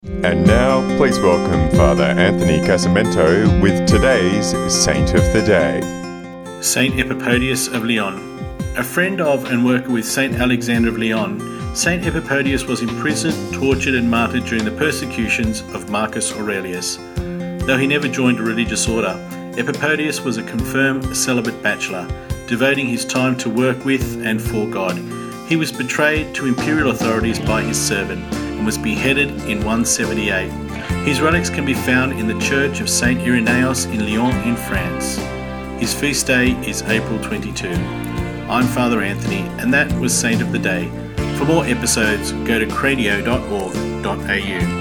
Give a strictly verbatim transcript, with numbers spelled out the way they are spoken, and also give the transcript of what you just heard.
And now, please welcome Father Anthony Casamento with today's Saint of the Day. Saint Epipodius of Lyon. A friend of and worker with Saint Alexander of Lyon, Saint Epipodius was imprisoned, tortured and martyred during the persecutions of Marcus Aurelius. Though he never joined a religious order, Epipodius was a confirmed celibate bachelor, devoting his time to work with and for God. He was betrayed to imperial authorities by his servant and was beheaded in one seventy-eight. His relics can be found in the Church of Saint Irenaeus in Lyon in France. His feast day is April twenty-second. I'm Father Anthony, and that was Saint of the Day. For more episodes, go to cradio dot org dot a u.